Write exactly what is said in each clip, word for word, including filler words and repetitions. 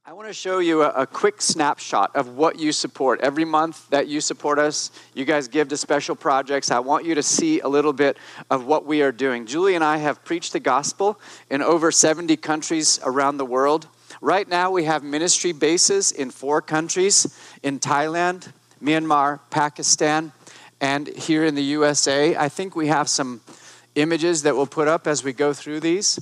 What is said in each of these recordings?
I want to show you a, a quick snapshot of what you support. Every month that you support us, you guys give to special projects. I want you to see a little bit of what we are doing. Julie and I have preached the gospel in over seventy countries around the world. Right now, we have ministry bases in four countries, in Thailand, Myanmar, Pakistan, and here in the U S A. I think we have some images that we'll put up as we go through these.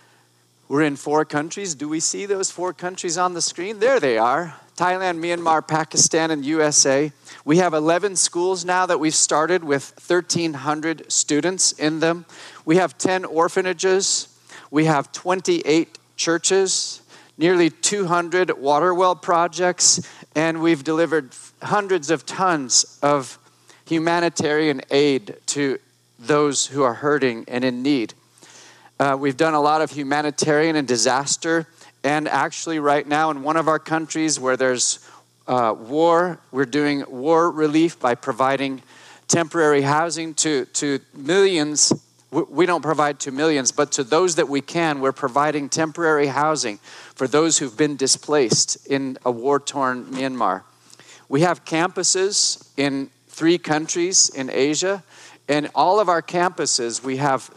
We're in four countries. Do we see those four countries on the screen? There they are. Thailand, Myanmar, Pakistan, and U S A. We have eleven schools now that we've started with thirteen hundred students in them. We have ten orphanages. We have twenty-eight churches, nearly two hundred water well projects, and we've delivered hundreds of tons of humanitarian aid to those who are hurting and in need. Uh, we've done a lot of humanitarian and disaster, and actually right now in one of our countries where there's uh, war, we're doing war relief by providing temporary housing to, to millions. We don't provide to millions, but to those that we can, we're providing temporary housing for those who've been displaced in a war-torn Myanmar. We have campuses in three countries in Asia, and all of our campuses, we have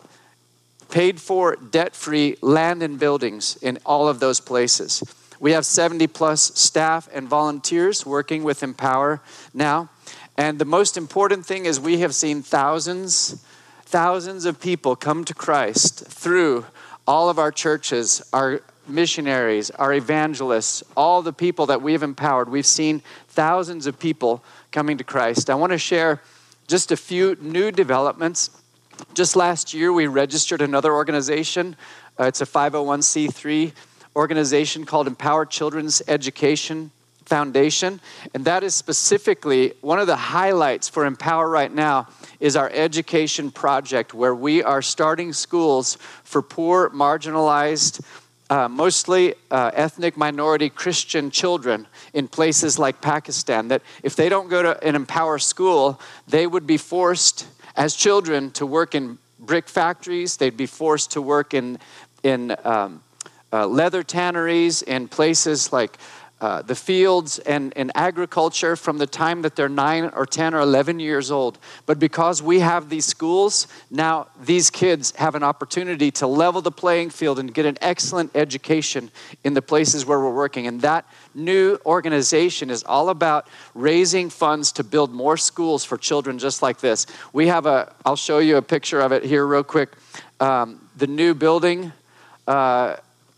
paid for, debt-free land and buildings in all of those places. We have seventy plus staff and volunteers working with Empower now. And the most important thing is we have seen thousands, thousands of people come to Christ through all of our churches, our missionaries, our evangelists, all the people that we've empowered. We've seen thousands of people coming to Christ. I want to share just a few new developments. Just last year, we registered another organization. Uh, it's a five oh one c three organization called Empower Children's Education Foundation. And that is specifically one of the highlights for Empower right now is our education project, where we are starting schools for poor, marginalized, uh, mostly uh, ethnic minority Christian children in places like Pakistan, that if they don't go to an Empower school, they would be forced as children to work in brick factories. They'd be forced to work in in um, uh, leather tanneries, in places like uh, the fields and, and agriculture from the time that they're nine or ten or eleven years old. But because we have these schools, now these kids have an opportunity to level the playing field and get an excellent education in the places where we're working. And that new organization is all about raising funds to build more schools for children just like this. We have a, I'll show you a picture of it here real quick. Um, the new building, uh,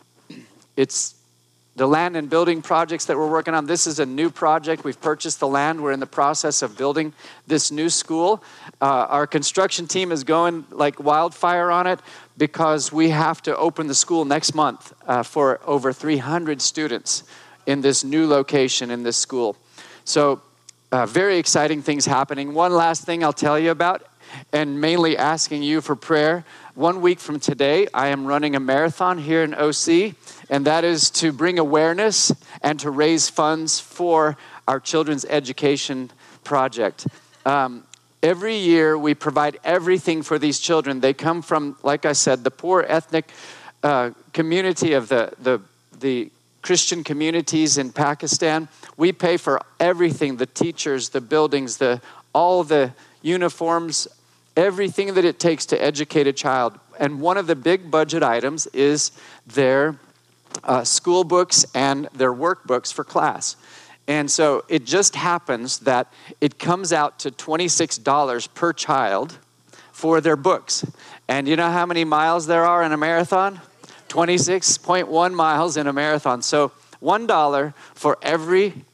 it's the land and building projects that we're working on. This is a new project. We've purchased the land. We're in the process of building this new school. Uh, our construction team is going like wildfire on it because we have to open the school next month uh, for over three hundred students in this new location in this school. So uh, very exciting things happening. One last thing I'll tell you about, and mainly asking you for prayer. One week from today, I am running a marathon here in O C, and that is to bring awareness and to raise funds for our children's education project. Um, every year, we provide everything for these children. They come from, like I said, the poor ethnic uh, community of the, the, the Christian communities in Pakistan. We pay for everything, the teachers, the buildings, the all the uniforms, everything that it takes to educate a child. And one of the big budget items is their uh, school books and their workbooks for class. And so it just happens that it comes out to twenty-six dollars per child for their books. And you know how many miles there are in a marathon? twenty-six point one miles in a marathon. So one dollar for every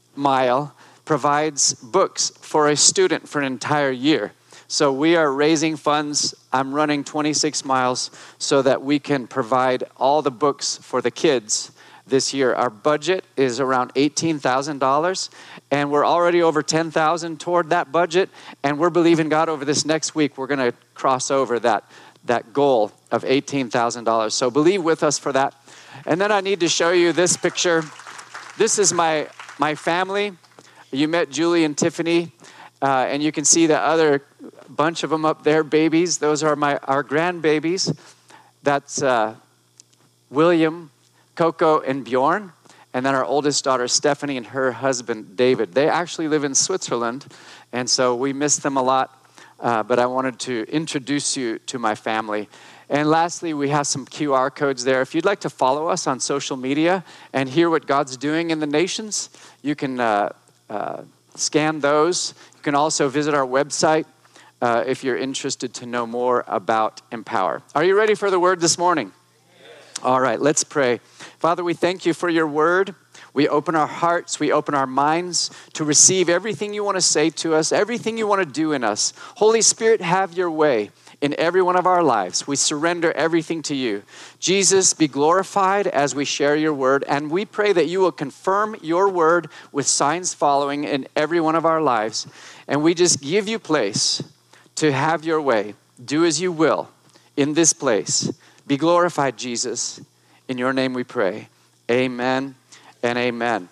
mile provides books for a student for an entire year. So we are raising funds. I'm running twenty-six miles so that we can provide all the books for the kids this year. Our budget is around eighteen thousand dollars, and we're already over ten thousand dollars toward that budget, and we're believing God over this next week we're going to cross over that, that goal of eighteen thousand dollars. So believe with us for that. And then I need to show you this picture. This is my, my family. You met Julie and Tiffany, uh, and you can see the other bunch of them up there, babies. Those are my our grandbabies. That's uh, William, Coco, and Bjorn. and then our oldest daughter, Stephanie, and her husband, David. They actually live in Switzerland, and so we miss them a lot, uh, but I wanted to introduce you to my family. And lastly, we have some Q R codes there. If you'd like to follow us on social media and hear what God's doing in the nations, you can uh, uh, scan those. You can also visit our website uh, if you're interested to know more about Empower. Are you ready for the word this morning? Yes. All right, let's pray. Father, we thank you for your word. We open our hearts, we open our minds to receive everything you want to say to us, everything you want to do in us. Holy Spirit, have your way in every one of our lives. We surrender everything to you. Jesus, be glorified as we share your word, and we pray that you will confirm your word with signs following in every one of our lives. And we just give you place to have your way. Do as you will in this place. Be glorified, Jesus. In your name we pray. Amen and amen.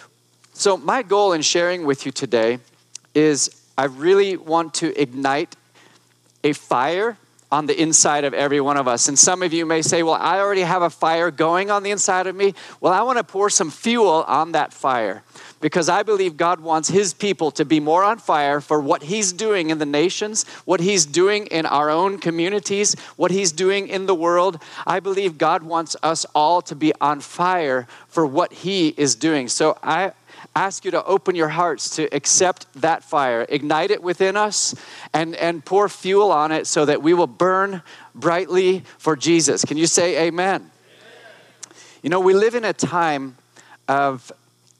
So my goal in sharing with you today is I really want to ignite a fire on the inside of every one of us. And some of you may say, well, I already have a fire going on the inside of me. Well, I want to pour some fuel on that fire because I believe God wants his people to be more on fire for what he's doing in the nations, what he's doing in our own communities, what he's doing in the world. I believe God wants us all to be on fire for what he is doing. So I ask you to open your hearts to accept that fire, ignite it within us, and, and pour fuel on it so that we will burn brightly for Jesus. Can you say amen? Amen? You know, we live in a time of,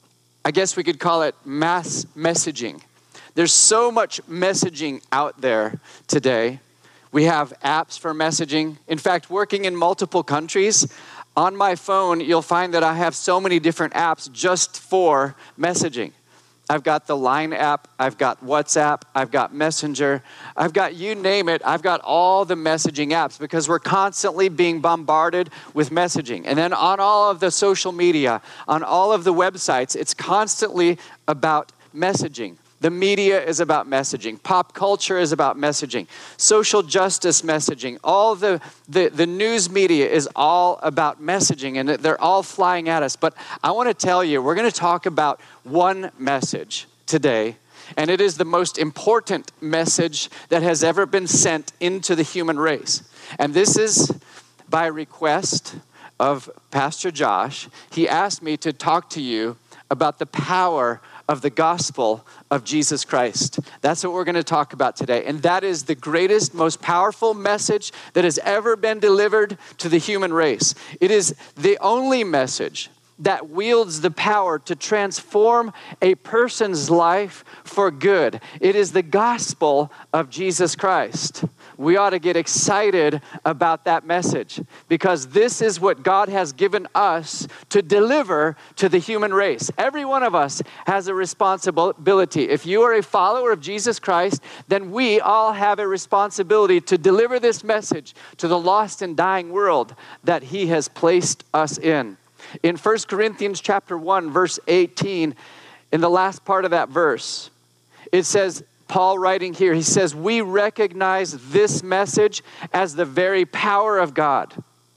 I guess we could call it mass messaging. There's so much messaging out there today. We have apps for messaging. In fact, working in multiple countries, on my phone, you'll find that I have so many different apps just for messaging. I've got the Line app, I've got WhatsApp, I've got Messenger, I've got you name it, I've got all the messaging apps because we're constantly being bombarded with messaging. And then on all of the social media, on all of the websites, it's constantly about messaging. The media is about messaging. Pop culture is about messaging. Social justice messaging. All the, the, the news media is all about messaging, and they're all flying at us. But I want to tell you, we're going to talk about one message today, and it is the most important message that has ever been sent into the human race. And this is by request of Pastor Josh. He asked me to talk to you about the power of the gospel of Jesus Christ. That's what we're going to talk about today. And that is the greatest, most powerful message that has ever been delivered to the human race. It is the only message that wields the power to transform a person's life for good. It is the gospel of Jesus Christ. We ought to get excited about that message because this is what God has given us to deliver to the human race. Every one of us has a responsibility. If you are a follower of Jesus Christ, then we all have a responsibility to deliver this message to the lost and dying world that he has placed us in. In First Corinthians chapter one, verse eighteen, in the last part of that verse, it says, Paul writing here, he says, we recognize this message as the very power of God.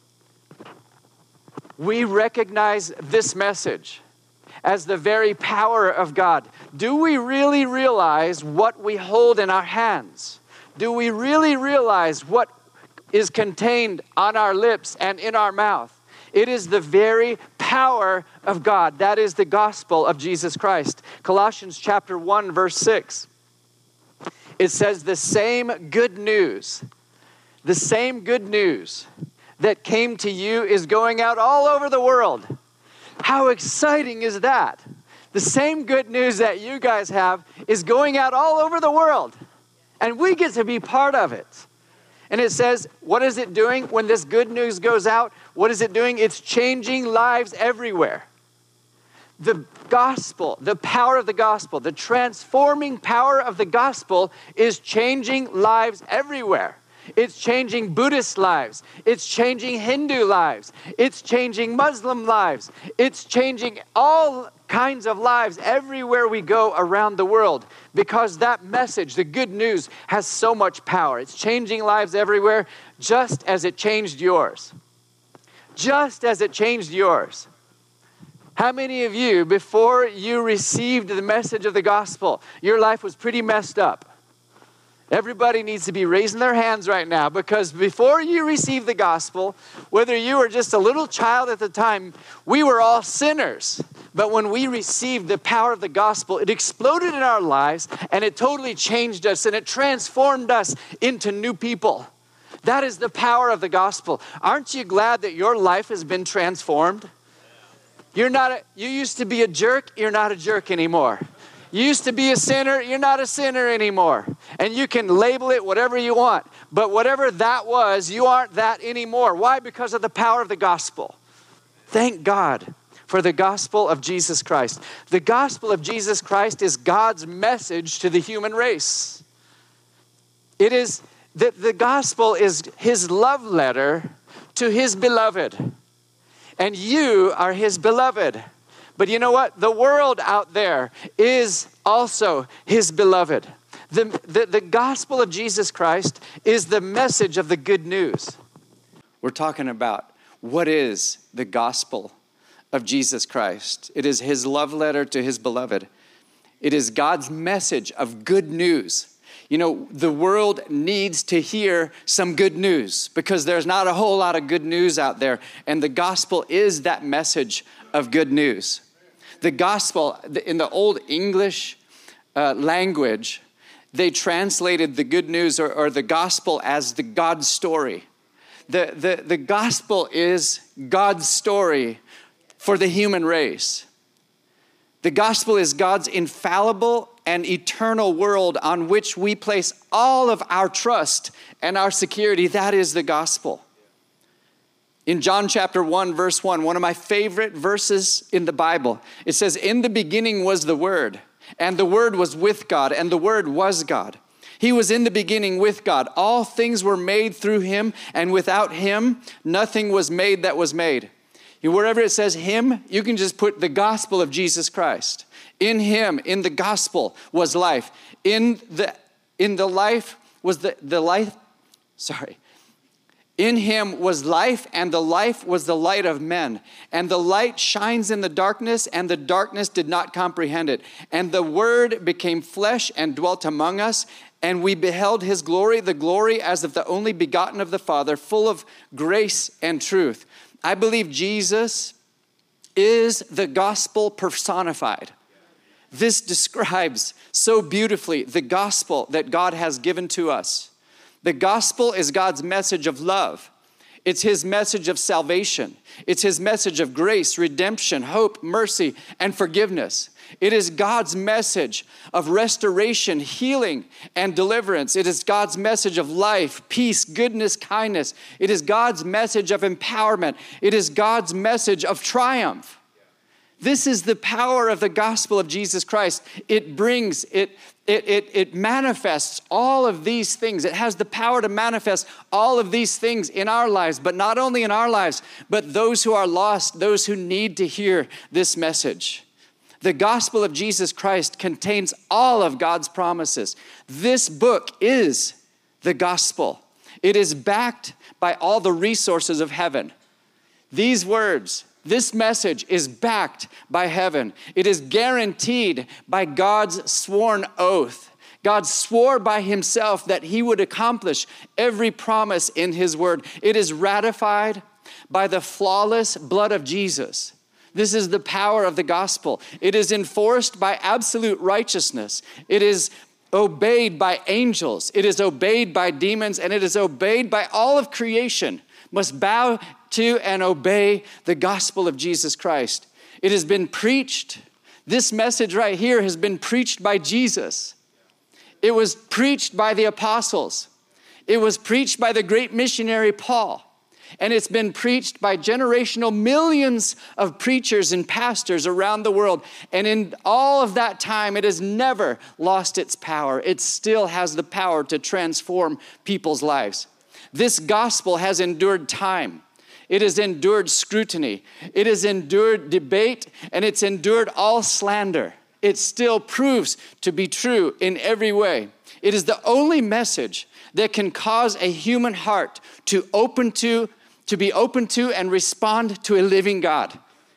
We recognize this message as the very power of God. Do we really realize what we hold in our hands? Do we really realize what is contained on our lips and in our mouth? It is the very power of God. That is the gospel of Jesus Christ. Colossians chapter one, verse six. It says the same good news, the same good news that came to you is going out all over the world. How exciting is that? The same good news that you guys have is going out all over the world. And we get to be part of it. And it says, what is it doing when this good news goes out? What is it doing? It's changing lives everywhere. The gospel, the power of the gospel, the transforming power of the gospel is changing lives everywhere. It's changing Buddhist lives. It's changing Hindu lives. It's changing Muslim lives. It's changing all kinds of lives everywhere we go around the world because that message, the good news, has so much power. It's changing lives everywhere just as it changed yours. Just as it changed yours. How many of you, before you received the message of the gospel, your life was pretty messed up? Everybody needs to be raising their hands right now, because before you received the gospel, whether you were just a little child at the time, we were all sinners. But when we received the power of the gospel, it exploded in our lives and it totally changed us and it transformed us into new people. That is the power of the gospel. Aren't you glad that your life has been transformed? You're not a, you used to be a jerk, you're not a jerk anymore. You used to be a sinner, you're not a sinner anymore. And you can label it whatever you want. But whatever that was, you aren't that anymore. Why? Because of the power of the gospel. Thank God for the gospel of Jesus Christ. The gospel of Jesus Christ is God's message to the human race. It is, the, the gospel is his love letter to his beloved. And you are his beloved. But you know what? The world out there is also his beloved. The, the, the gospel of Jesus Christ is the message of the good news. We're talking about what is the gospel of Jesus Christ. It is his love letter to his beloved. It is God's message of good news. You know, the world needs to hear some good news because there's not a whole lot of good news out there. And the gospel is that message of good news. The gospel, in the Old English uh, language, they translated the good news or, or the gospel as the God story. The, the, the gospel is God's story for the human race. The gospel is God's infallible and eternal world on which we place all of our trust and our security. That is the gospel. In John chapter one, verse one, one of my favorite verses in the Bible, it says, "In the beginning was the Word, and the Word was with God, and the Word was God. He was in the beginning with God. All things were made through him, and without him, nothing was made that was made." Wherever it says him, you can just put the gospel of Jesus Christ. In him, in the gospel, was life. In the in the life was the, the life, sorry. In him was life, and the life was the light of men. And the light shines in the darkness, and the darkness did not comprehend it. And the Word became flesh and dwelt among us, and we beheld his glory, the glory as of the only begotten of the Father, full of grace and truth. I believe Jesus is the gospel personified. This describes so beautifully the gospel that God has given to us. The gospel is God's message of love. It's his message of salvation. It's his message of grace, redemption, hope, mercy, and forgiveness. It is God's message of restoration, healing, and deliverance. It is God's message of life, peace, goodness, kindness. It is God's message of empowerment. It is God's message of triumph. This is the power of the gospel of Jesus Christ. It brings, it, it, it, it manifests all of these things. It has the power to manifest all of these things in our lives, but not only in our lives, but those who are lost, those who need to hear this message. The gospel of Jesus Christ contains all of God's promises. This book is the gospel. It is backed by all the resources of heaven. These words, this message is backed by heaven. It is guaranteed by God's sworn oath. God swore by himself that he would accomplish every promise in his word. It is ratified by the flawless blood of Jesus. This is the power of the gospel. It is enforced by absolute righteousness. It is obeyed by angels. It is obeyed by demons, and it is obeyed by all of creation. Must bow to and obey the gospel of Jesus Christ. It has been preached. This message right here has been preached by Jesus. It was preached by the apostles. It was preached by the great missionary Paul. And it's been preached by generational millions of preachers and pastors around the world. And in all of that time, it has never lost its power. It still has the power to transform people's lives. This gospel has endured time. It has endured scrutiny. It has endured debate, and it's endured all slander. It still proves to be true in every way. It is the only message that can cause a human heart to open to, to be open to and respond to a living God.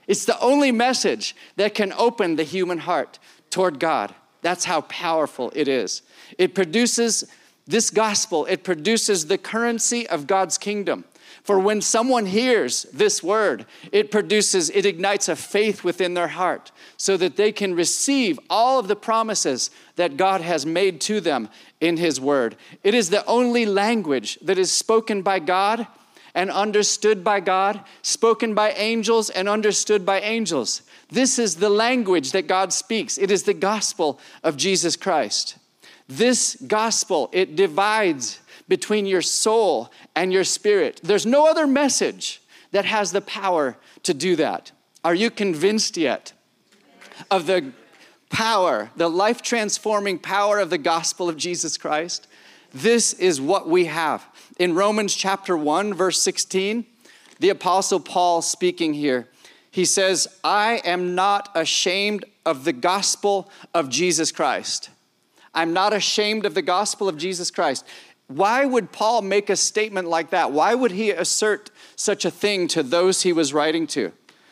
It's the only message that can open the human heart toward God. That's how powerful it is. It produces this gospel. It produces the currency of God's kingdom. For when someone hears this word, it produces, it ignites a faith within their heart so that they can receive all of the promises that God has made to them in his word. It is the only language that is spoken by God and understood by God, spoken by angels and understood by angels. This is the language that God speaks. It is the gospel of Jesus Christ. This gospel, it divides between your soul and your spirit. There's no other message that has the power to do that. Are you convinced yet of the power, the life-transforming power of the gospel of Jesus Christ? This is what we have. In Romans chapter one, verse sixteen, the Apostle Paul speaking here, he says, I am not ashamed of the gospel of Jesus Christ. I'm not ashamed of the gospel of Jesus Christ. Why would Paul make a statement like that? Why would he assert such a thing to those he was writing to?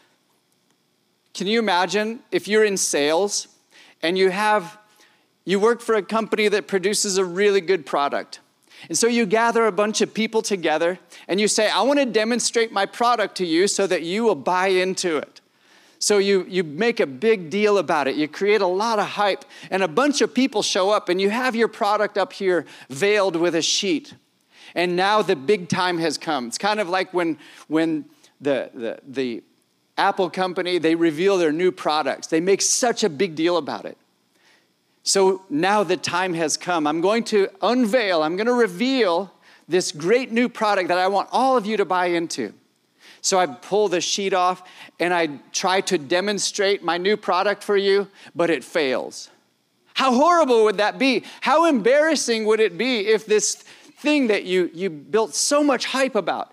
Can you imagine if you're in sales and you have, you work for a company that produces a really good product. And so you gather a bunch of people together and you say, I want to demonstrate my product to you so that you will buy into it. So you, you make a big deal about it. You create a lot of hype and a bunch of people show up and you have your product up here veiled with a sheet. And now the big time has come. It's kind of like when, when the, the, the Apple company, they reveal their new products. They make such a big deal about it. So now the time has come. I'm going to unveil, I'm going to reveal this great new product that I want all of you to buy into. So I pull the sheet off and I try to demonstrate my new product for you, but it fails. How horrible would that be? How embarrassing would it be if this thing that you, you built so much hype about,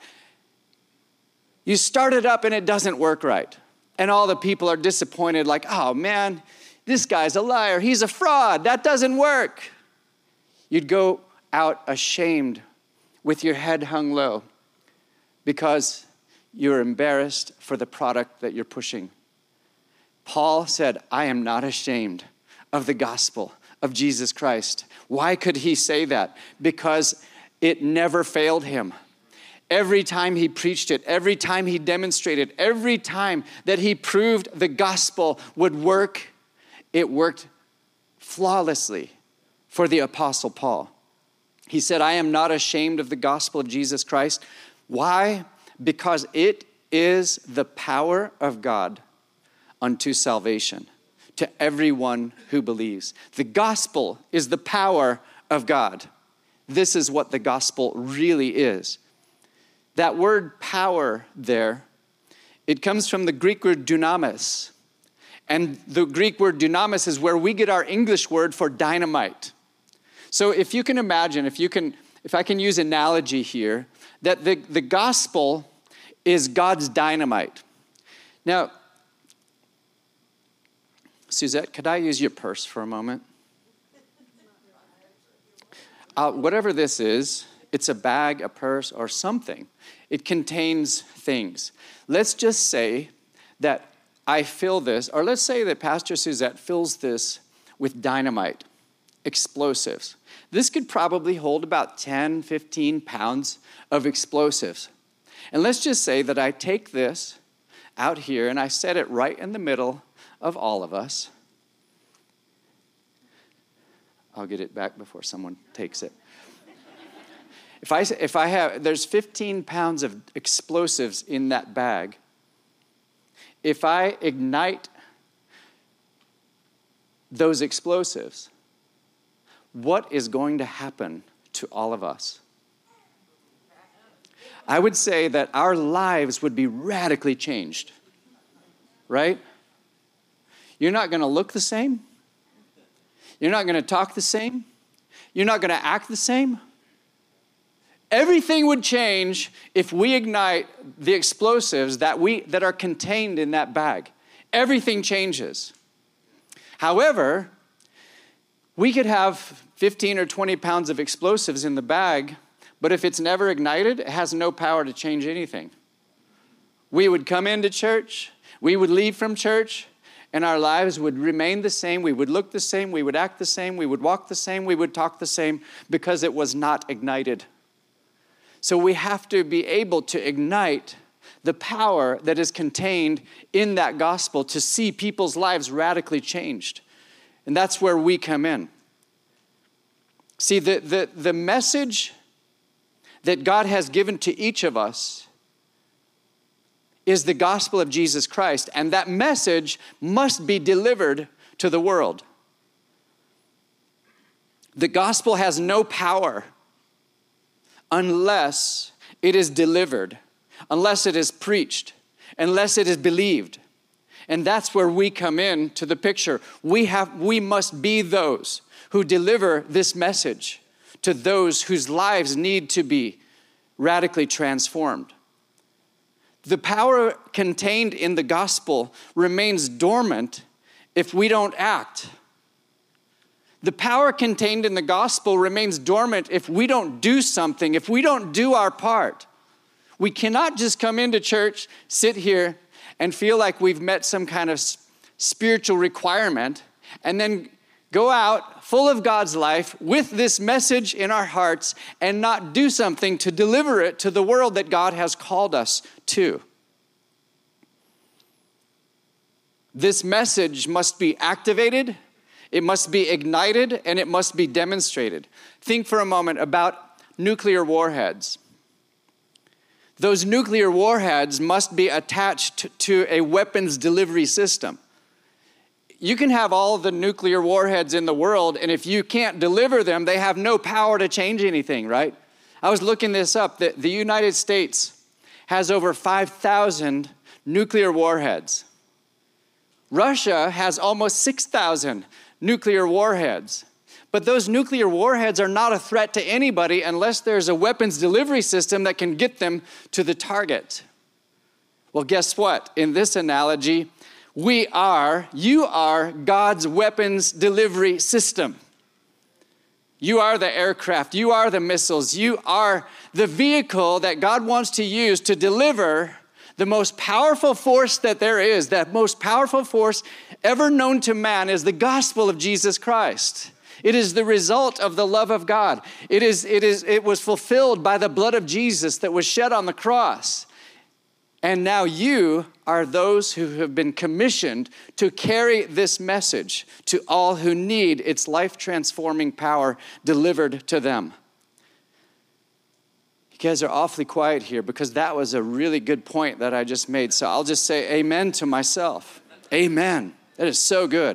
you start it up and it doesn't work right. And all the people are disappointed, like, oh man, this guy's a liar. He's a fraud. That doesn't work. You'd go out ashamed with your head hung low because you're embarrassed for the product that you're pushing. Paul said, I am not ashamed of the gospel of Jesus Christ. Why could he say that? Because it never failed him. Every time he preached it, every time he demonstrated, every time that he proved the gospel would work, it worked flawlessly for the Apostle Paul. He said, I am not ashamed of the gospel of Jesus Christ. Why? Because it is the power of God unto salvation to everyone who believes. The gospel is the power of God. This is what the gospel really is. That word power there, it comes from the Greek word dunamis. And the Greek word dunamis is where we get our English word for dynamite. So if you can imagine, if you can, if I can use analogy here, that the, the gospel is God's dynamite. Now, Suzette, could I use your purse for a moment? Uh, whatever this is, it's a bag, a purse, or something. It contains things. Let's just say that I fill this, or let's say that Pastor Suzette fills this with dynamite, explosives. This could probably hold about ten, fifteen pounds of explosives. And let's just say that I take this out here and I set it right in the middle of all of us. I'll get it back before someone takes it. If I, if I have, there's fifteen pounds of explosives in that bag. If I ignite those explosives, what is going to happen to all of us? I would say that our lives would be radically changed, right? You're not going to look the same. You're not going to talk the same. You're not going to act the same. Everything would change if we ignite the explosives that we that are contained in that bag. Everything changes. However, we could have fifteen or twenty pounds of explosives in the bag, but if it's never ignited, it has no power to change anything. We would come into church, We would leave from church, and our lives would remain the same. We would look the same. We would act the same. We would walk the same. We would talk the same because it was not ignited. So we have to be able to ignite the power that is contained in that gospel to see people's lives radically changed. And that's where we come in. See, the, the, the message that God has given to each of us is the gospel of Jesus Christ, and that message must be delivered to the world. The gospel has no power unless it is delivered, unless it is preached, unless it is believed. And that's where we come in to the picture. We have, we must be those who deliver this message to those whose lives need to be radically transformed. The power contained in the gospel remains dormant if we don't act. The power contained in the gospel remains dormant if we don't do something, if we don't do our part. We cannot just come into church, sit here, and feel like we've met some kind of spiritual requirement, and then go out full of God's life with this message in our hearts and not do something to deliver it to the world that God has called us to. This message must be activated, it must be ignited, and it must be demonstrated. Think for a moment about nuclear warheads. Those nuclear warheads must be attached to a weapons delivery system. You can have all the nuclear warheads in the world, and if you can't deliver them, they have no power to change anything, right? I was looking this up. The, the United States has over five thousand nuclear warheads. Russia has almost six thousand nuclear warheads. But those nuclear warheads are not a threat to anybody unless there's a weapons delivery system that can get them to the target. Well, guess what? In this analogy, we are, you are God's weapons delivery system. You are the aircraft, you are the missiles, you are the vehicle that God wants to use to deliver the most powerful force that there is. That most powerful force ever known to man is the gospel of Jesus Christ. It is the result of the love of God. It is, it is, it was fulfilled by the blood of Jesus that was shed on the cross. And now you are those who have been commissioned to carry this message to all who need its life-transforming power delivered to them. You guys are awfully quiet here because that was a really good point that I just made. So I'll just say amen to myself. Amen. That is so good.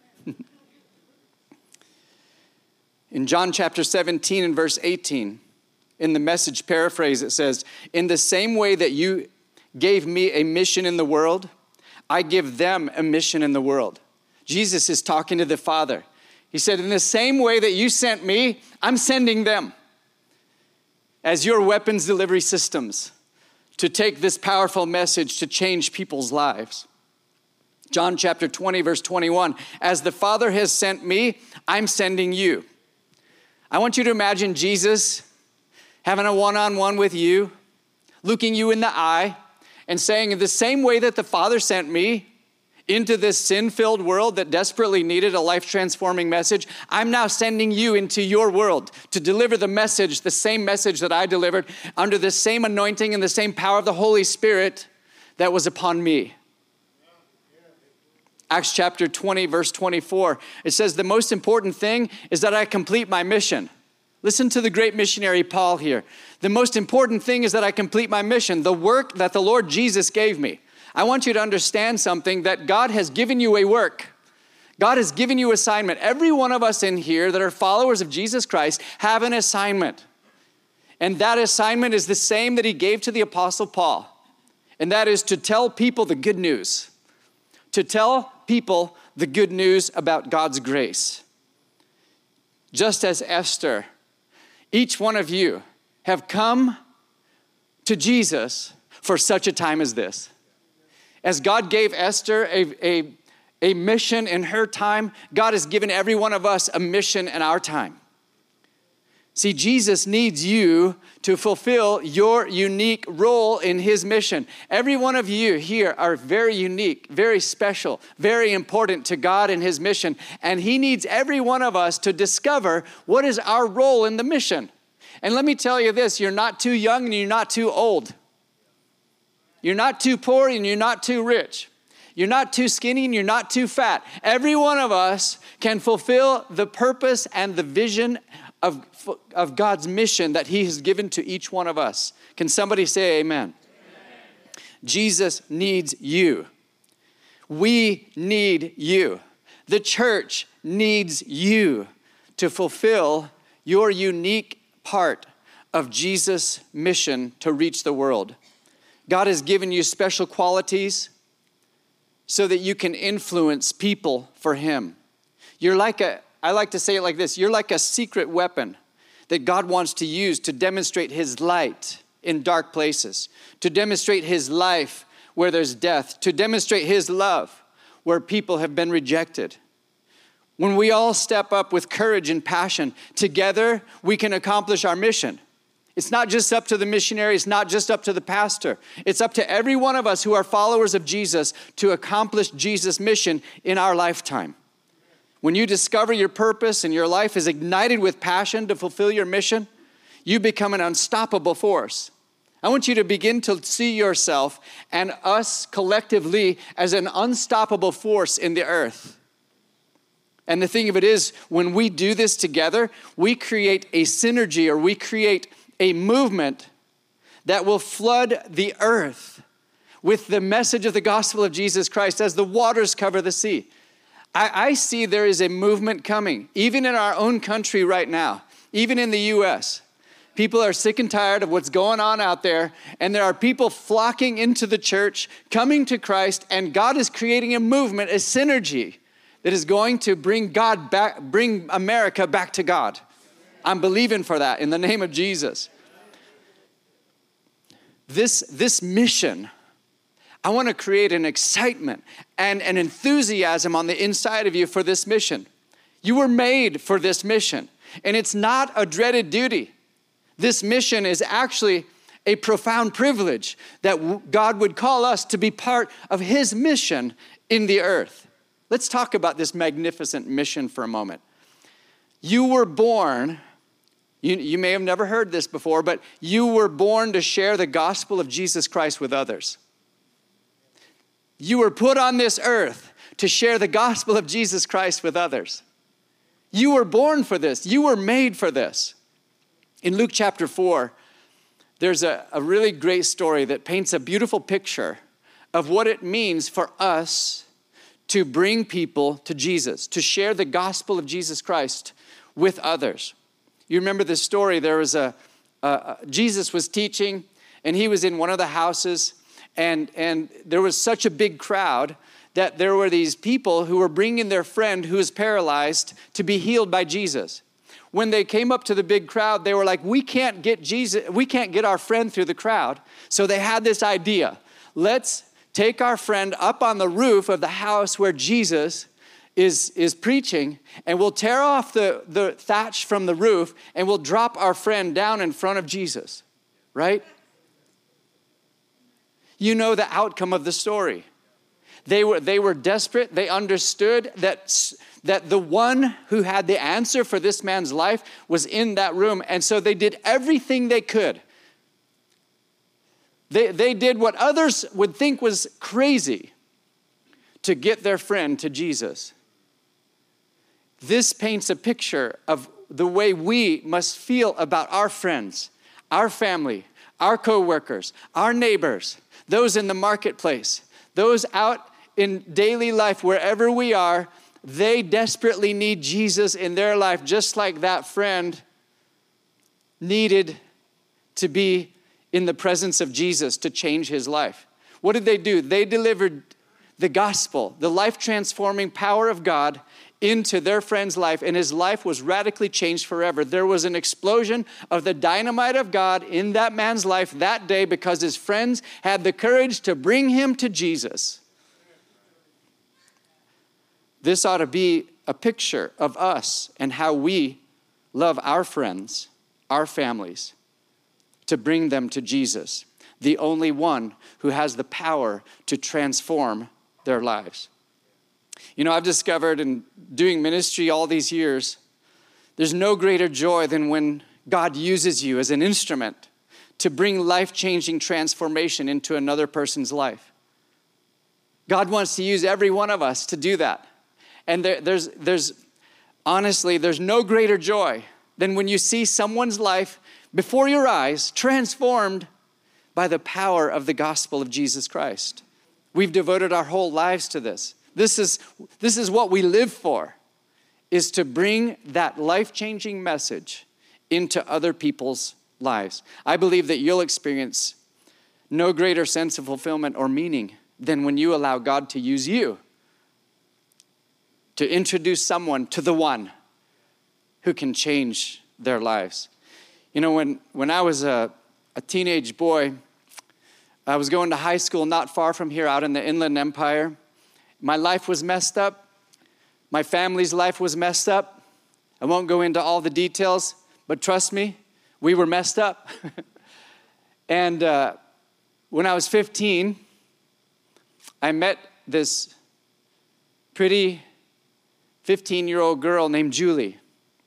In John chapter seventeen and verse eighteen, in the Message paraphrase, it says, "In the same way that you gave me a mission in the world, I give them a mission in the world." Jesus is talking to the Father. He said, in the same way that you sent me, I'm sending them as your weapons delivery systems to take this powerful message to change people's lives. John chapter twenty, verse twenty-one, "As the Father has sent me, I'm sending you." I want you to imagine Jesus having a one-on-one with you, looking you in the eye, and saying, in the same way that the Father sent me into this sin-filled world that desperately needed a life-transforming message, I'm now sending you into your world to deliver the message, the same message that I delivered, under the same anointing and the same power of the Holy Spirit that was upon me. Acts chapter twenty, verse twenty-four, it says, the most important thing is that I complete my mission. Listen to the great missionary Paul here. The most important thing is that I complete my mission, the work that the Lord Jesus gave me. I want you to understand something, that God has given you a work. God has given you assignment. Every one of us in here that are followers of Jesus Christ have an assignment. And that assignment is the same that he gave to the Apostle Paul. And that is to tell people the good news. To tell people the good news about God's grace. Just as Esther, each one of you have come to Jesus for such a time as this. As God gave Esther a, a, a mission in her time, God has given every one of us a mission in our time. See, Jesus needs you to fulfill your unique role in his mission. Every one of you here are very unique, very special, very important to God and his mission. And he needs every one of us to discover what is our role in the mission. And let me tell you this, you're not too young and you're not too old. You're not too poor and you're not too rich. You're not too skinny and you're not too fat. Every one of us can fulfill the purpose and the vision Of, of God's mission that he has given to each one of us. Can somebody say amen? Amen? Jesus needs you. We need you. The church needs you to fulfill your unique part of Jesus' mission to reach the world. God has given you special qualities so that you can influence people for him. You're like a I like to say it like this. You're like a secret weapon that God wants to use to demonstrate his light in dark places, to demonstrate his life where there's death, to demonstrate his love where people have been rejected. When we all step up with courage and passion, together we can accomplish our mission. It's not just up to the missionary, it's not just up to the pastor. It's up to every one of us who are followers of Jesus to accomplish Jesus' mission in our lifetime. When you discover your purpose and your life is ignited with passion to fulfill your mission, you become an unstoppable force. I want you to begin to see yourself and us collectively as an unstoppable force in the earth. And the thing of it is, when we do this together, we create a synergy or we create a movement that will flood the earth with the message of the gospel of Jesus Christ as the waters cover the sea. I, I see there is a movement coming, even in our own country right now, even in the U S. People are sick and tired of what's going on out there, and there are people flocking into the church, coming to Christ, and God is creating a movement, a synergy that is going to bring God back, bring America back to God. I'm believing for that in the name of Jesus. This, this mission, I want to create an excitement and an enthusiasm on the inside of you for this mission. You were made for this mission, and it's not a dreaded duty. This mission is actually a profound privilege that God would call us to be part of his mission in the earth. Let's talk about this magnificent mission for a moment. You were born, you, you may have never heard this before, but you were born to share the gospel of Jesus Christ with others. You were put on this earth to share the gospel of Jesus Christ with others. You were born for this. You were made for this. In Luke chapter four, there's a, a really great story that paints a beautiful picture of what it means for us to bring people to Jesus, to share the gospel of Jesus Christ with others. You remember this story, there was a, uh, Jesus was teaching, and he was in one of the houses, And, and there was such a big crowd that there were these people who were bringing their friend who was paralyzed to be healed by Jesus. When they came up to the big crowd, they were like, we can't get Jesus, we can't get our friend through the crowd. So they had this idea. Let's take our friend up on the roof of the house where Jesus is, is preaching, and we'll tear off the, the thatch from the roof, and we'll drop our friend down in front of Jesus, right? You know the outcome of the story. They were, they were desperate. They understood that, that the one who had the answer for this man's life was in that room. And so they did everything they could. They, they did what others would think was crazy to get their friend to Jesus. This paints a picture of the way we must feel about our friends, our family, our co-workers, our neighbors, those in the marketplace, those out in daily life, wherever we are, they desperately need Jesus in their life, just like that friend needed to be in the presence of Jesus to change his life. What did they do? They delivered the gospel, the life-transforming power of God into their friend's life, and his life was radically changed forever. There was an explosion of the dynamite of God in that man's life that day because his friends had the courage to bring him to Jesus. This ought to be a picture of us and how we love our friends our families, to bring them to Jesus, the only one who has the power to transform their lives. You know, I've discovered in doing ministry all these years, there's no greater joy than when God uses you as an instrument to bring life-changing transformation into another person's life. God wants to use every one of us to do that. And there, there's, there's, honestly, there's no greater joy than when you see someone's life before your eyes transformed by the power of the gospel of Jesus Christ. We've devoted our whole lives to this. This is, this is what we live for, is to bring that life-changing message into other people's lives. I believe that you'll experience no greater sense of fulfillment or meaning than when you allow God to use you to introduce someone to the one who can change their lives. You know, when, when I was a, a teenage boy, I was going to high school not far from here out in the Inland Empire. My life was messed up. My family's life was messed up. I won't go into all the details, but trust me, we were messed up. And uh, when I was fifteen, I met this pretty fifteen-year-old girl named Julie.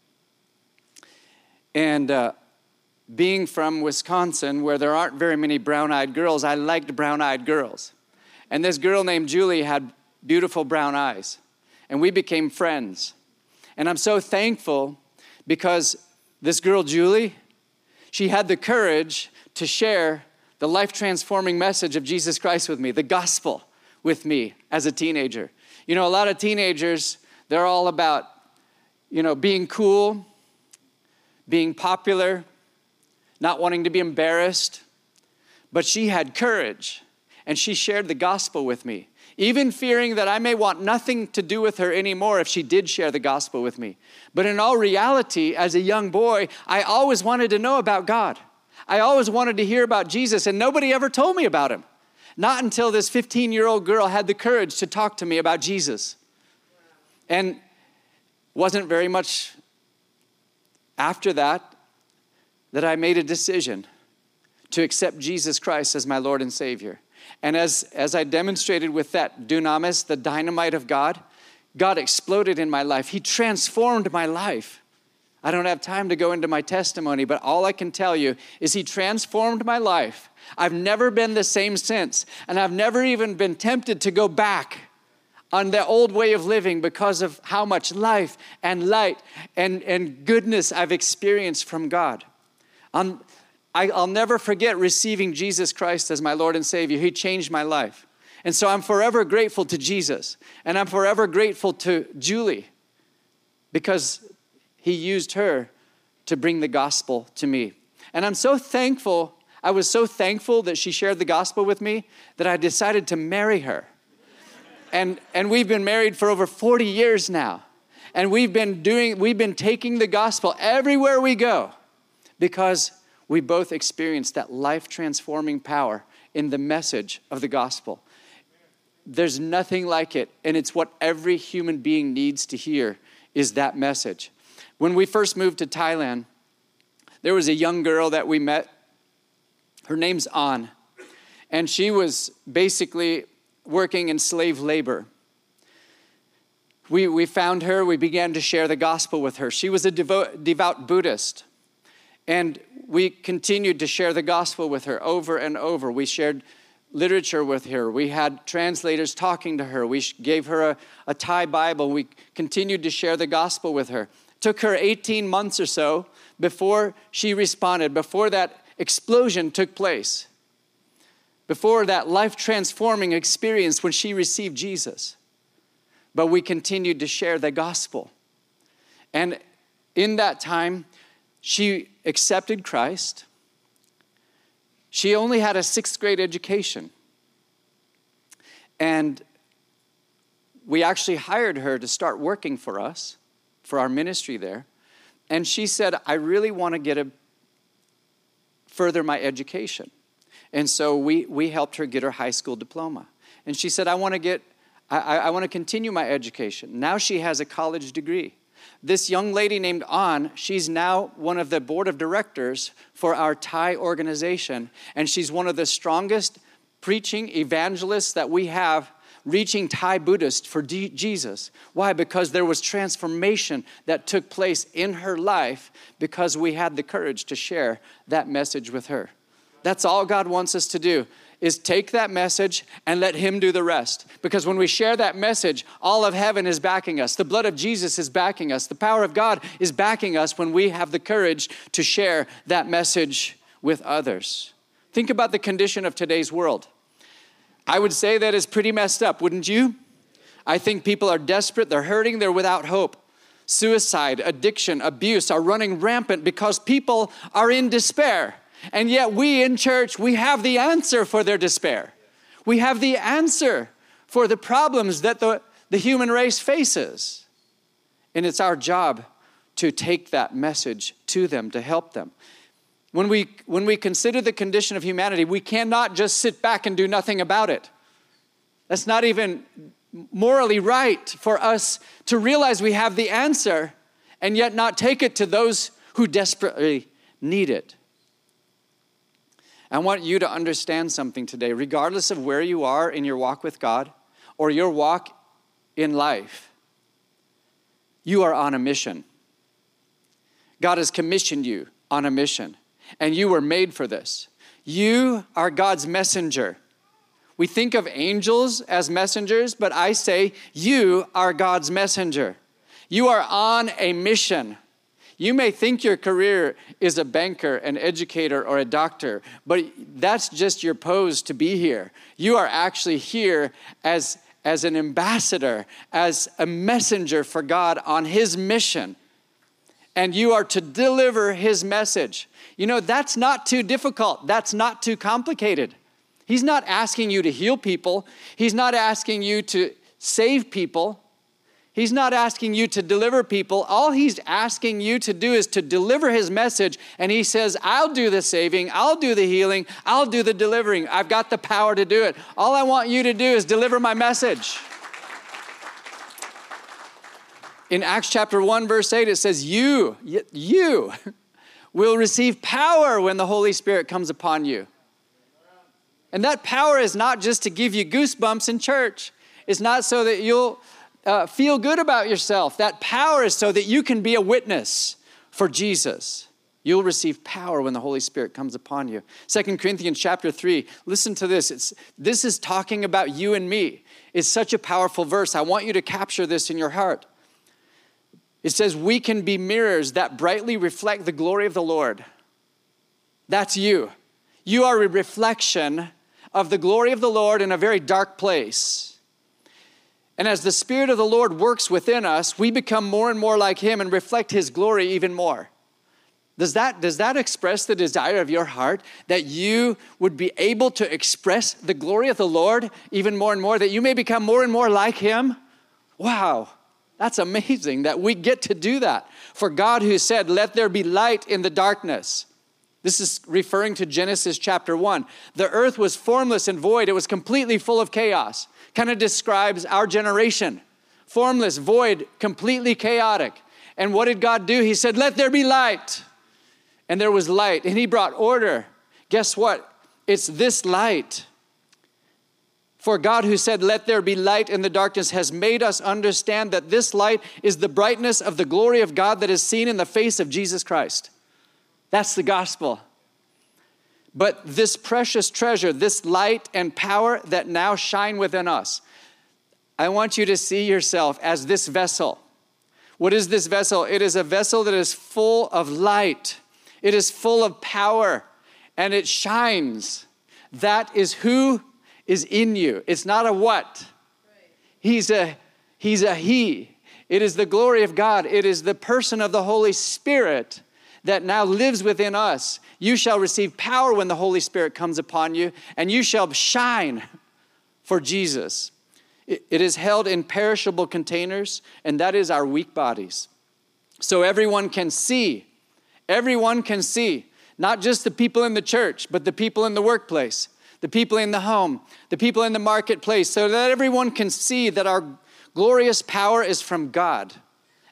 And uh, being from Wisconsin, where there aren't very many brown-eyed girls, I liked brown-eyed girls. And this girl named Julie had beautiful brown eyes. And we became friends. And I'm so thankful because this girl, Julie, she had the courage to share the life-transforming message of Jesus Christ with me, the gospel with me as a teenager. You know, a lot of teenagers, they're all about, you know, being cool, being popular, not wanting to be embarrassed. But she had courage, and she shared the gospel with me, even fearing that I may want nothing to do with her anymore if she did share the gospel with me. But in all reality, as a young boy, I always wanted to know about God. I always wanted to hear about Jesus, and nobody ever told me about him. Not until this fifteen-year-old girl had the courage to talk to me about Jesus. And wasn't very much after that that I made a decision to accept Jesus Christ as my Lord and Savior. And as, as I demonstrated with that dunamis, the dynamite of God, God exploded in my life. He transformed my life. I don't have time to go into my testimony, but all I can tell you is he transformed my life. I've never been the same since, and I've never even been tempted to go back on the old way of living because of how much life and light and, and goodness I've experienced from God. I'm, I, I'll never forget receiving Jesus Christ as my Lord and Savior. He changed my life. And so I'm forever grateful to Jesus, and I'm forever grateful to Julie because he used her to bring the gospel to me. And I'm so thankful, I was so thankful that she shared the gospel with me that I decided to marry her. And, and we've been married for over forty years now. And we've been doing, we've been taking the gospel everywhere we go because we both experienced that life-transforming power in the message of the gospel. There's nothing like it, and it's what every human being needs to hear is that message. When we first moved to Thailand, there was a young girl that we met. Her name's An, and she was basically working in slave labor. We, we found her, we began to share the gospel with her. She was a devout, devout Buddhist, and we continued to share the gospel with her over and over. We shared literature with her. We had translators talking to her. We gave her a, a Thai Bible. We continued to share the gospel with her. It took her eighteen months or so before she responded, before that explosion took place, before that life-transforming experience when she received Jesus. But we continued to share the gospel. And in that time, she accepted Christ. She only had a sixth grade education. And we actually hired her to start working for us, for our ministry there. And she said, I really want to get a further my education. And so we, we helped her get her high school diploma. And she said, I want to get, I, I want to continue my education. Now she has a college degree. This young lady named An, she's now one of the board of directors for our Thai organization, and she's one of the strongest preaching evangelists that we have, reaching Thai Buddhists for D- Jesus. Why? Because there was transformation that took place in her life because we had the courage to share that message with her. That's all God wants us to do, is take that message and let him do the rest. Because when we share that message, all of heaven is backing us. The blood of Jesus is backing us. The power of God is backing us when we have the courage to share that message with others. Think about the condition of today's world. I would say that is pretty messed up, wouldn't you? I think people are desperate, they're hurting, they're without hope. Suicide, addiction, abuse are running rampant because people are in despair. And yet we in church, we have the answer for their despair. We have the answer for the problems that the, the human race faces. And it's our job to take that message to them, to help them. When we, when we consider the condition of humanity, we cannot just sit back and do nothing about it. That's not even morally right for us to realize we have the answer and yet not take it to those who desperately need it. I want you to understand something today, regardless of where you are in your walk with God or your walk in life. You are on a mission. God has commissioned you on a mission. And you were made for this. You are God's messenger. We think of angels as messengers, but I say you are God's messenger. You are on a mission. You may think your career is a banker, an educator, or a doctor, but that's just your pose to be here. You are actually here as, as an ambassador, as a messenger for God on his mission. And you are to deliver his message. You know, that's not too difficult. That's not too complicated. He's not asking you to heal people. He's not asking you to save people. He's not asking you to deliver people. All he's asking you to do is to deliver his message. And he says, I'll do the saving. I'll do the healing. I'll do the delivering. I've got the power to do it. All I want you to do is deliver my message. In Acts chapter one, verse eight, it says, you, you will receive power when the Holy Spirit comes upon you. And that power is not just to give you goosebumps in church. It's not so that you'll uh, feel good about yourself. That power is so that you can be a witness for Jesus. You'll receive power when the Holy Spirit comes upon you. Second Corinthians chapter three, listen to this. It's, this is talking about you and me. It's such a powerful verse. I want you to capture this in your heart. It says, we can be mirrors that brightly reflect the glory of the Lord. That's you. You are a reflection of the glory of the Lord in a very dark place. And as the Spirit of the Lord works within us, we become more and more like him and reflect his glory even more. Does that, does that express the desire of your heart that you would be able to express the glory of the Lord even more and more, that you may become more and more like him? Wow. That's amazing that we get to do that. For God who said, let there be light in the darkness. This is referring to Genesis chapter one. The earth was formless and void. It was completely full of chaos. Kind of describes our generation. Formless, void, completely chaotic. And what did God do? He said, let there be light. And there was light. And he brought order. Guess what? It's this light. For God who said, let there be light in the darkness, has made us understand that this light is the brightness of the glory of God that is seen in the face of Jesus Christ. That's the gospel. But this precious treasure, this light and power that now shine within us, I want you to see yourself as this vessel. What is this vessel? It is a vessel that is full of light. It is full of power, and it shines. That is who is in you. It's not a what. He's a, he's a he. It is the glory of God. It is the person of the Holy Spirit that now lives within us. You shall receive power when the Holy Spirit comes upon you, and you shall shine for Jesus. It, it is held in perishable containers, and that is our weak bodies. So everyone can see. Everyone can see. Not just the people in the church, but the people in the workplace, the people in the home, the people in the marketplace, so that everyone can see that our glorious power is from God.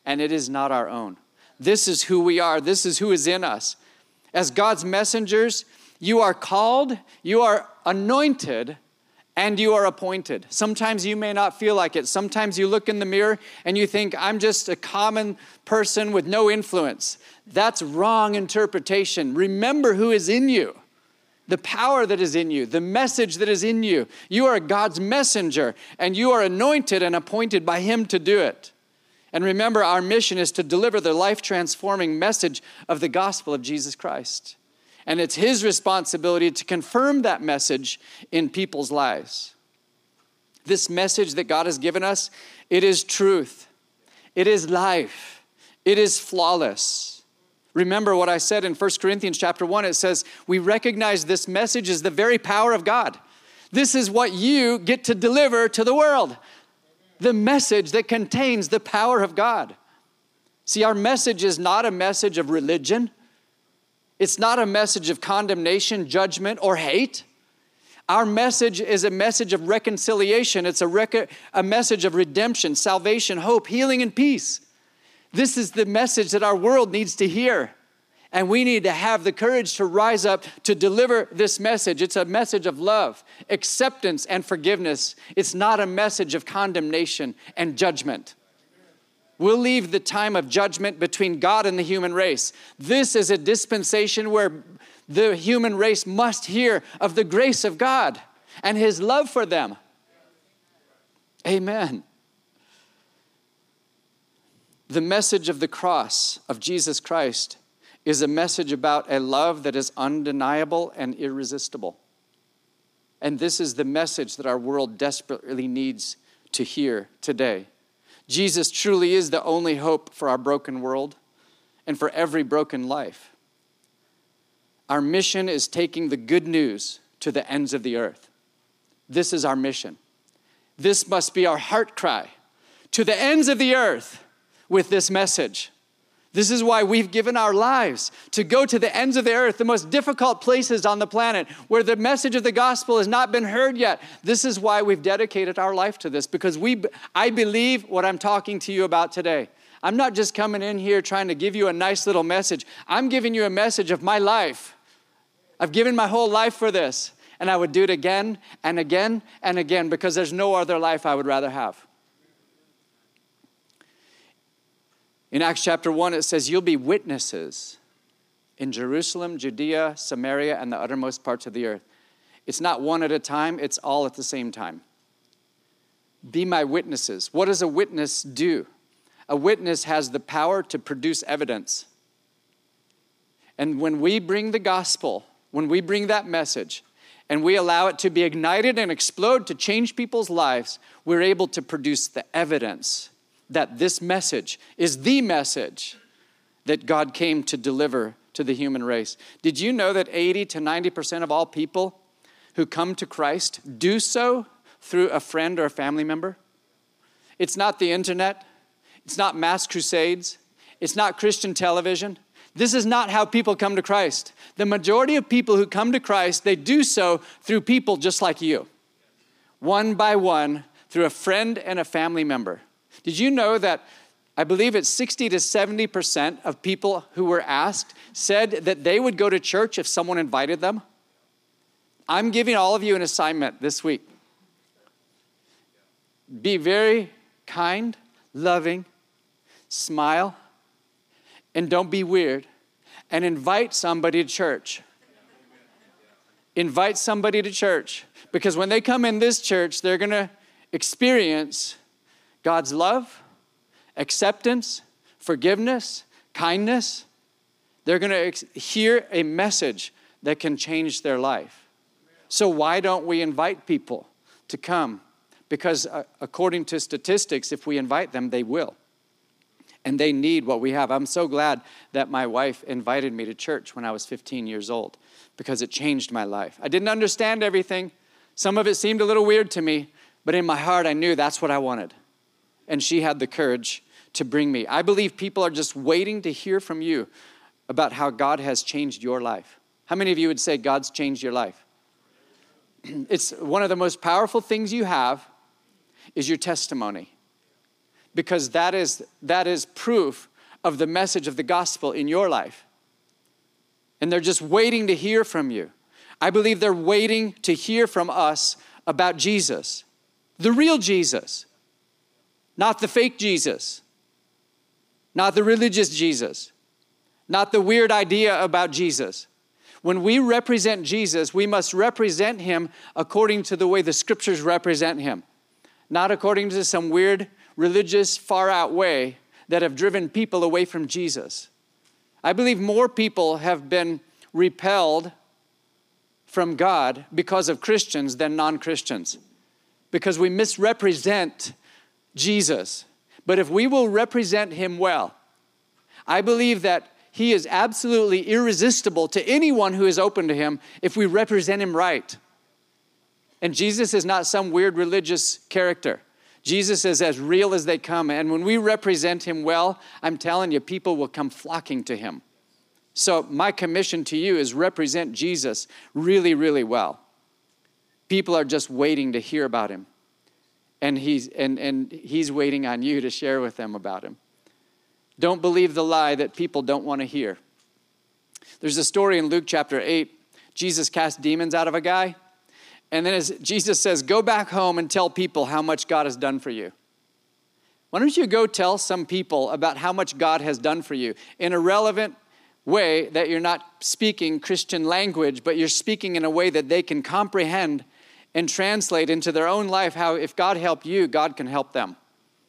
and it is not our own. This is who we are. This is who is in us. As God's messengers, you are called, you are anointed, and you are appointed. Sometimes you may not feel like it. Sometimes you look in the mirror and you think, I'm just a common person with no influence. That's wrong interpretation. Remember who is in you, the power that is in you, the message that is in you. You are God's messenger, and you are anointed and appointed by Him to do it. And remember, our mission is to deliver the life-transforming message of the gospel of Jesus Christ. And it's His responsibility to confirm that message in people's lives. This message that God has given us, it is truth. It is life. It is flawless. Remember what I said in First Corinthians chapter one. It says, we recognize this message is the very power of God. This is what you get to deliver to the world. The message that contains the power of God. See, our message is not a message of religion. It's not a message of condemnation, judgment, or hate. Our message is a message of reconciliation. It's a, rec- a message of redemption, salvation, hope, healing, and peace. This is the message that our world needs to hear. And we need to have the courage to rise up to deliver this message. It's a message of love, acceptance, and forgiveness. It's not a message of condemnation and judgment. We'll leave the time of judgment between God and the human race. This is a dispensation where the human race must hear of the grace of God and His love for them. Amen. The message of the cross of Jesus Christ is a message about a love that is undeniable and irresistible. And this is the message that our world desperately needs to hear today. Jesus truly is the only hope for our broken world and for every broken life. Our mission is taking the good news to the ends of the earth. This is our mission. This must be our heart cry to the ends of the earth with this message. This is why we've given our lives to go to the ends of the earth, the most difficult places on the planet where the message of the gospel has not been heard yet. This is why we've dedicated our life to this, because we, I believe what I'm talking to you about today. I'm not just coming in here trying to give you a nice little message. I'm giving you a message of my life. I've given my whole life for this, and I would do it again and again and again because there's no other life I would rather have. In Acts chapter one, it says, you'll be witnesses in Jerusalem, Judea, Samaria, and the uttermost parts of the earth. It's not one at a time, it's all at the same time. Be my witnesses. What does a witness do? A witness has the power to produce evidence. And when we bring the gospel, when we bring that message, and we allow it to be ignited and explode to change people's lives, we're able to produce the evidence that this message is the message that God came to deliver to the human race. Did you know that eighty to ninety percent of all people who come to Christ do so through a friend or a family member? It's not the internet. It's not mass crusades. It's not Christian television. This is not how people come to Christ. The majority of people who come to Christ, they do so through people just like you. One by one, through a friend and a family member. Did you know that I believe it's sixty to seventy percent of people who were asked said that they would go to church if someone invited them? I'm giving all of you an assignment this week. Be very kind, loving, smile, and don't be weird. And invite somebody to church. Invite somebody to church. Because when they come in this church, they're going to experience God's love, acceptance, forgiveness, kindness. They're going to ex- hear a message that can change their life. So why don't we invite people to come? Because uh, according to statistics, if we invite them, they will. And they need what we have. I'm so glad that my wife invited me to church when I was fifteen years old because it changed my life. I didn't understand everything. Some of it seemed a little weird to me, but in my heart, I knew that's what I wanted. And she had the courage to bring me. I believe people are just waiting to hear from you about how God has changed your life. How many of you would say God's changed your life? It's one of the most powerful things you have is your testimony. because that is, that is proof of the message of the gospel in your life. And they're just waiting to hear from you. I believe they're waiting to hear from us about Jesus, the real Jesus, not the fake Jesus, not the religious Jesus, not the weird idea about Jesus. When we represent Jesus, we must represent him according to the way the scriptures represent him, not according to some weird religious far out way that have driven people away from Jesus. I believe more people have been repelled from God because of Christians than non-Christians, because we misrepresent Jesus. But if we will represent him well, I believe that he is absolutely irresistible to anyone who is open to him if we represent him right. And Jesus is not some weird religious character. Jesus is as real as they come. And when we represent him well, I'm telling you, people will come flocking to him. So my commission to you is represent Jesus really, really well. People are just waiting to hear about him. And he's, and, and he's waiting on you to share with them about him. Don't believe the lie that people don't want to hear. There's a story in Luke chapter eight. Jesus cast demons out of a guy. And then as Jesus says, go back home and tell people how much God has done for you. Why don't you go tell some people about how much God has done for you in a relevant way that you're not speaking Christian language, but you're speaking in a way that they can comprehend and translate into their own life how if God helped you, God can help them.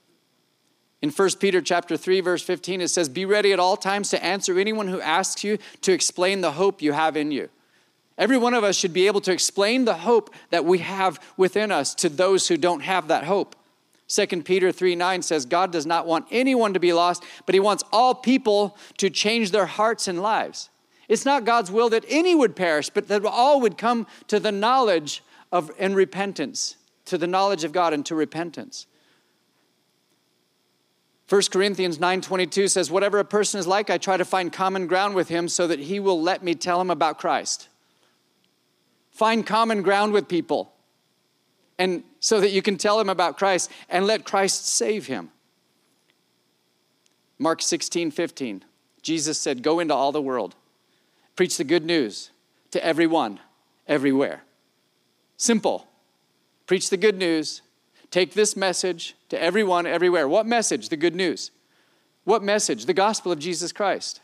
In First Peter chapter three, verse fifteen, it says, be ready at all times to answer anyone who asks you to explain the hope you have in you. Every one of us should be able to explain the hope that we have within us to those who don't have that hope. Second Peter three nine says, God does not want anyone to be lost, but he wants all people to change their hearts and lives. It's not God's will that any would perish, but that all would come to the knowledge of and repentance, to the knowledge of God and to repentance. First Corinthians nine twenty-two says, whatever a person is like, I try to find common ground with him so that he will let me tell him about Christ. Find common ground with people, and so that you can tell him about Christ and let Christ save him. Mark sixteen fifteen, Jesus said, go into all the world, preach the good news to everyone, everywhere. Simple. Preach the good news. Take this message to everyone, everywhere. What message? The good news. What message? The gospel of Jesus Christ.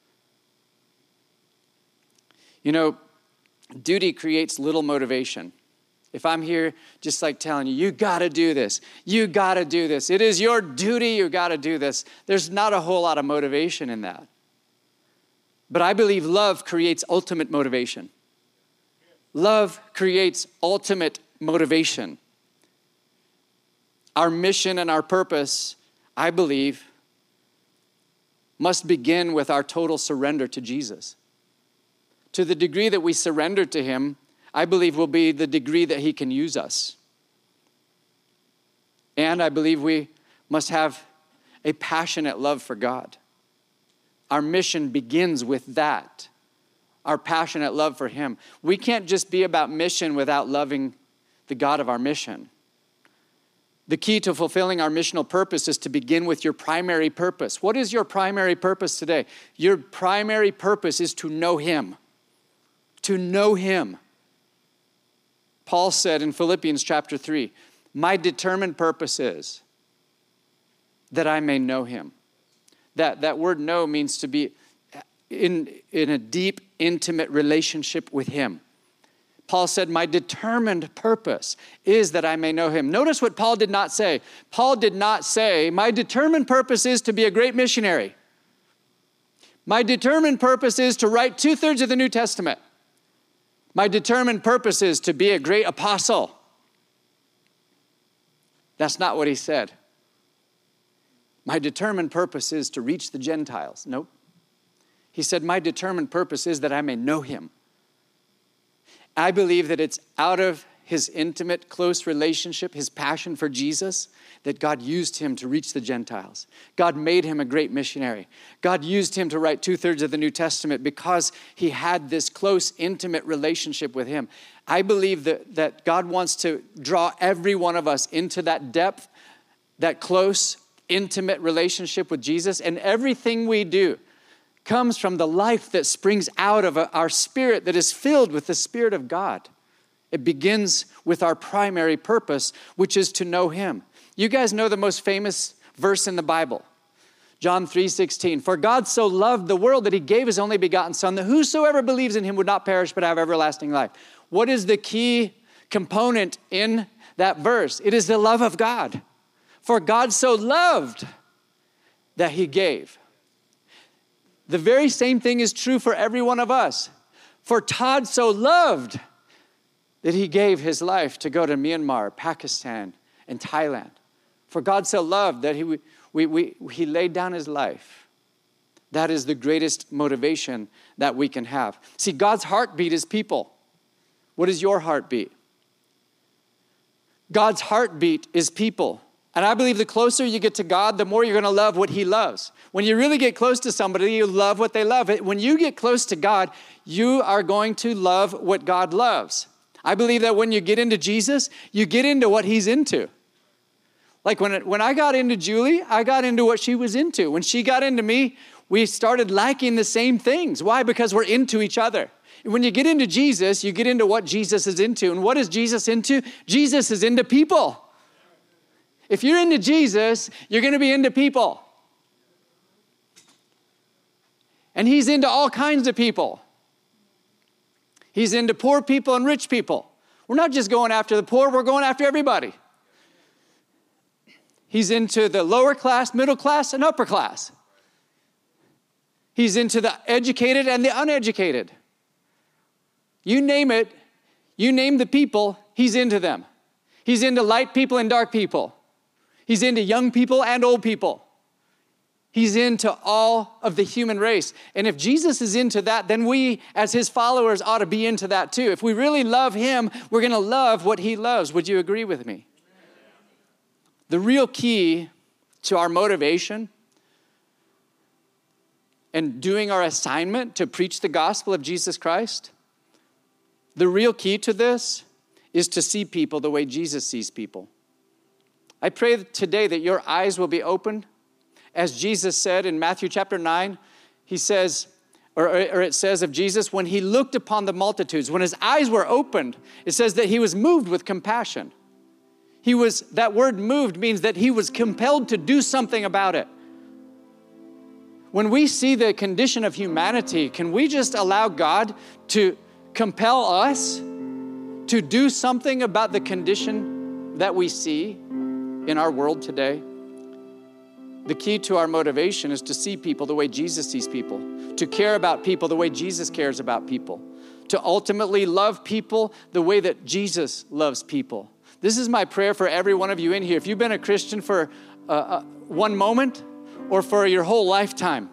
You know, duty creates little motivation. If I'm here just like telling you, you got to do this. You got to do this. It is your duty. You got to do this. There's not a whole lot of motivation in that. But I believe love creates ultimate motivation. Love creates ultimate motivation. Our mission and our purpose, I believe, must begin with our total surrender to Jesus. To the degree that we surrender to him, I believe will be the degree that he can use us. And I believe we must have a passionate love for God. Our mission begins with that, our passionate love for him. We can't just be about mission without loving the God of our mission. The key to fulfilling our missional purpose is to begin with your primary purpose. What is your primary purpose today? Your primary purpose is to know him. To know him. Paul said in Philippians chapter three, my determined purpose is that I may know him. That, that word know means to be in, in a deep, intimate relationship with him. Paul said, my determined purpose is that I may know him. Notice what Paul did not say. Paul did not say, my determined purpose is to be a great missionary. My determined purpose is to write two-thirds of the New Testament. My determined purpose is to be a great apostle. That's not what he said. My determined purpose is to reach the Gentiles. Nope. He said, my determined purpose is that I may know him. I believe that it's out of his intimate, close relationship, his passion for Jesus, that God used him to reach the Gentiles. God made him a great missionary. God used him to write two-thirds of the New Testament because he had this close, intimate relationship with him. I believe that, that God wants to draw every one of us into that depth, that close, intimate relationship with Jesus, and everything we do comes from the life that springs out of our spirit that is filled with the Spirit of God. It begins with our primary purpose, which is to know him. You guys know the most famous verse in the Bible, John three sixteen. For God so loved the world that he gave his only begotten Son, that whosoever believes in him would not perish but have everlasting life. What is the key component in that verse? It is the love of God. For God so loved that he gave. The very same thing is true for every one of us. For Todd so loved that he gave his life to go to Myanmar, Pakistan, and Thailand. For God so loved that he, we, we, he laid down his life. That is the greatest motivation that we can have. See, God's heartbeat is people. What is your heartbeat? God's heartbeat is people. And I believe the closer you get to God, the more you're going to love what he loves. When you really get close to somebody, you love what they love. When you get close to God, you are going to love what God loves. I believe that when you get into Jesus, you get into what he's into. Like when, it, when I got into Julie, I got into what she was into. When she got into me, we started liking the same things. Why? Because we're into each other. When you get into Jesus, you get into what Jesus is into. And what is Jesus into? Jesus is into people. If you're into Jesus, you're going to be into people. And he's into all kinds of people. He's into poor people and rich people. We're not just going after the poor, we're going after everybody. He's into the lower class, middle class, and upper class. He's into the educated and the uneducated. You name it, you name the people, he's into them. He's into light people and dark people. He's into young people and old people. He's into all of the human race. And if Jesus is into that, then we as his followers ought to be into that too. If we really love him, we're going to love what he loves. Would you agree with me? The real key to our motivation and doing our assignment to preach the gospel of Jesus Christ, the real key to this is to see people the way Jesus sees people. I pray today that your eyes will be opened. As Jesus said in Matthew chapter nine, he says, or, or it says of Jesus, when he looked upon the multitudes, when his eyes were opened, it says that he was moved with compassion. He was, that word moved means that he was compelled to do something about it. When we see the condition of humanity, can we just allow God to compel us to do something about the condition that we see in our world today? The key to our motivation is to see people the way Jesus sees people, to care about people the way Jesus cares about people, to ultimately love people the way that Jesus loves people. This is my prayer for every one of you in here. If you've been a Christian for uh, uh, one moment or for your whole lifetime,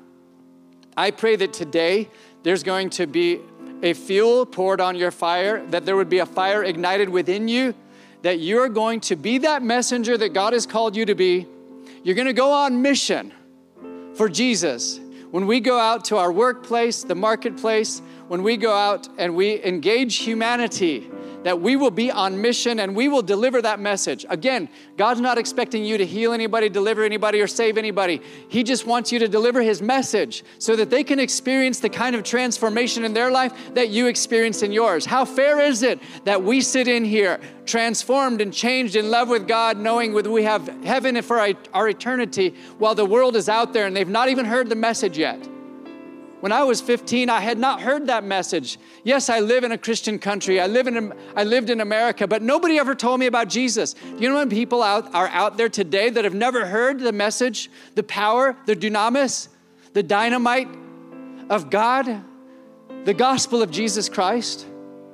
I pray that today there's going to be a fuel poured on your fire, that there would be a fire ignited within you, that you're going to be that messenger that God has called you to be. You're going to go on mission for Jesus. When we go out to our workplace, the marketplace, when we go out and we engage humanity, that we will be on mission and we will deliver that message. Again, God's not expecting you to heal anybody, deliver anybody, or save anybody. He just wants you to deliver his message so that they can experience the kind of transformation in their life that you experienced in yours. How fair is it that we sit in here transformed and changed in love with God, knowing that we have heaven for our eternity, while the world is out there and they've not even heard the message yet? When I was fifteen, I had not heard that message. Yes, I live in a Christian country. I live in, I lived in America, but nobody ever told me about Jesus. You know when people out, are out there today that have never heard the message, the power, the dunamis, the dynamite of God, the gospel of Jesus Christ?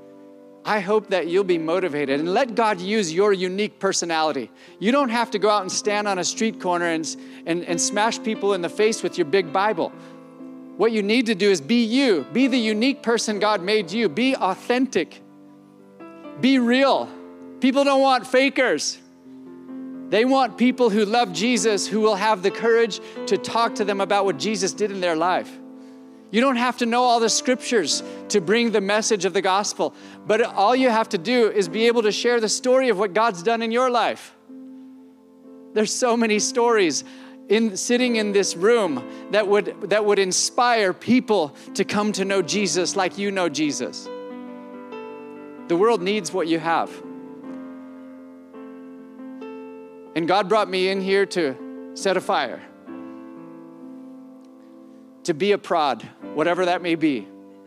I hope that you'll be motivated and let God use your unique personality. You don't have to go out and stand on a street corner and, and, and smash people in the face with your big Bible. What you need to do is be you. Be the unique person God made you. Be authentic. Be real. People don't want fakers. They want people who love Jesus, who will have the courage to talk to them about what Jesus did in their life. You don't have to know all the scriptures to bring the message of the gospel, but all you have to do is be able to share the story of what God's done in your life. There's so many stories. in sitting in this room that would, that would inspire people to come to know Jesus like you know Jesus. The world needs what you have. And God brought me in here to set a fire, to be a prod, whatever that may be,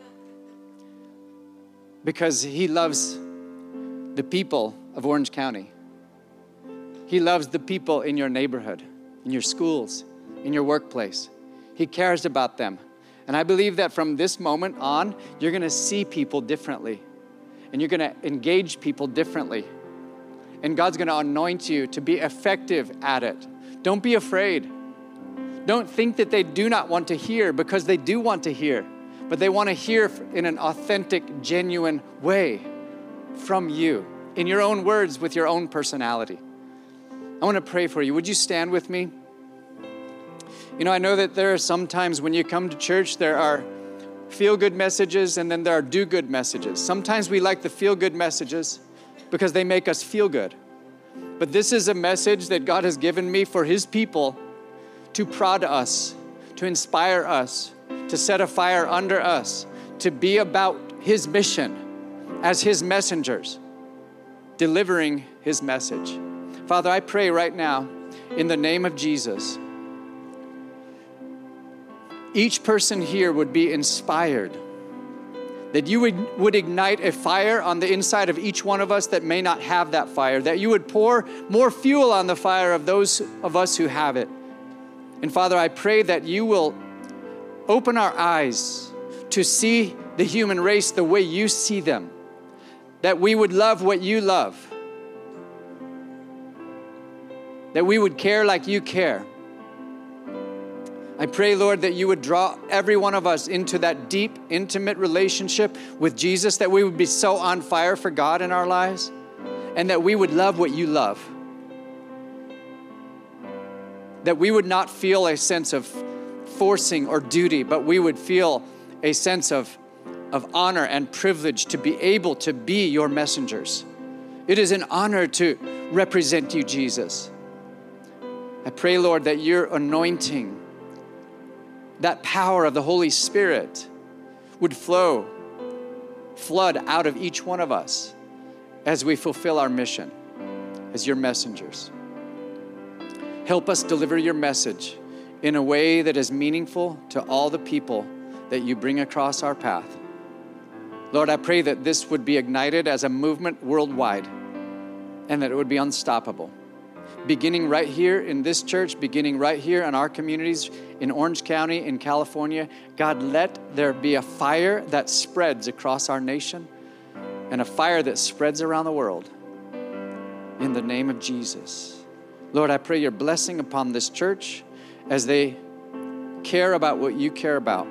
because He loves the people of Orange County. He loves the people in your neighborhood, in your schools, in your workplace. He cares about them. And I believe that from this moment on, you're going to see people differently, and you're going to engage people differently. And God's going to anoint you to be effective at it. Don't be afraid. Don't think that they do not want to hear, because they do want to hear, but they want to hear in an authentic, genuine way from you, in your own words, with your own personality. I want to pray for you. Would you stand with me? You know, I know that there are some times when you come to church, there are feel-good messages and then there are do-good messages. Sometimes we like the feel-good messages because they make us feel good. But this is a message that God has given me for His people to prod us, to inspire us, to set a fire under us, to be about His mission as His messengers, delivering His message. Father, I pray right now in the name of Jesus, each person here would be inspired, that you would, would ignite a fire on the inside of each one of us that may not have that fire, that you would pour more fuel on the fire of those of us who have it. And Father, I pray that you will open our eyes to see the human race the way you see them, that we would love what you love, that we would care like you care. I pray, Lord, that you would draw every one of us into that deep, intimate relationship with Jesus, that we would be so on fire for God in our lives, and that we would love what you love. That we would not feel a sense of forcing or duty, but we would feel a sense of, of honor and privilege to be able to be your messengers. It is an honor to represent you, Jesus. I pray, Lord, that your anointing, that power of the Holy Spirit would flow, flood out of each one of us as we fulfill our mission as your messengers. Help us deliver your message in a way that is meaningful to all the people that you bring across our path. Lord, I pray that this would be ignited as a movement worldwide and that it would be unstoppable. Beginning right here in this church, beginning right here in our communities in Orange County, in California. God, let there be a fire that spreads across our nation and a fire that spreads around the world. In the name of Jesus. Lord, I pray your blessing upon this church as they care about what you care about,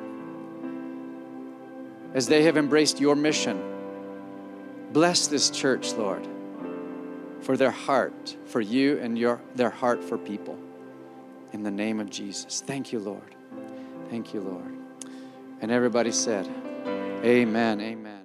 as they have embraced your mission. Bless this church, Lord, for their heart for you and your their heart for people. In the name of Jesus. Thank you, Lord. Thank you, Lord. And everybody said, amen, amen.